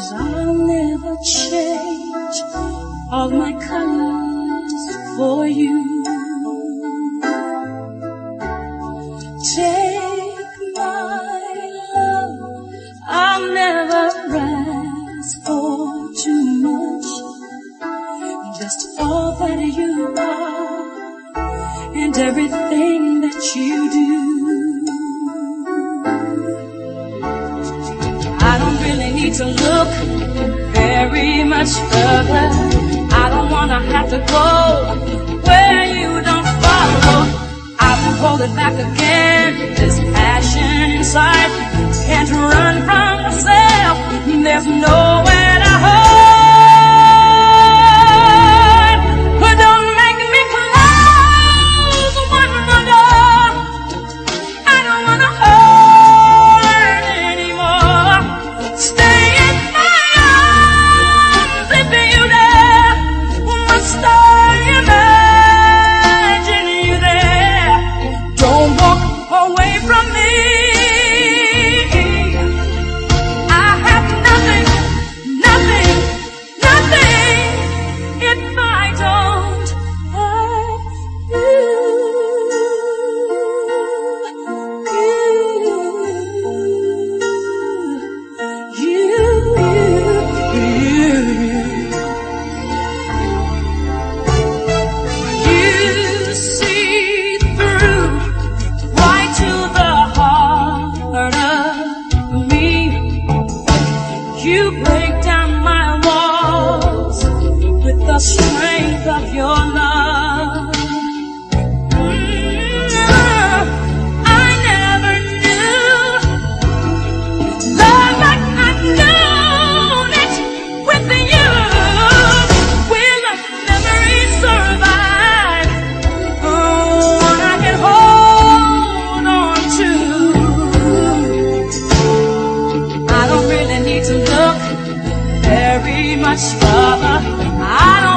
I'll never change all my colors for you. Take my love, I'll never ask for too much. Just all that you are and everything that you do. I don't really need to look very much further. I don't wanna have to go where you don't follow. I won't hold it back again. This passion inside can't run from myself. There's nowhere to hide. But don't make me close one more door. I don't wanna hurt anymore. Stay in my arms if you dare. Must I imagine you there? Don't walk away from me. I have nothing, nothing, nothing if I don't have you. You see through right to the heart of me. You break down my walls with the strength of your love. I never knew love like I knew it with you. Will the memories survive? Oh, one I can hold on to. I don't really need to look very much further. I don't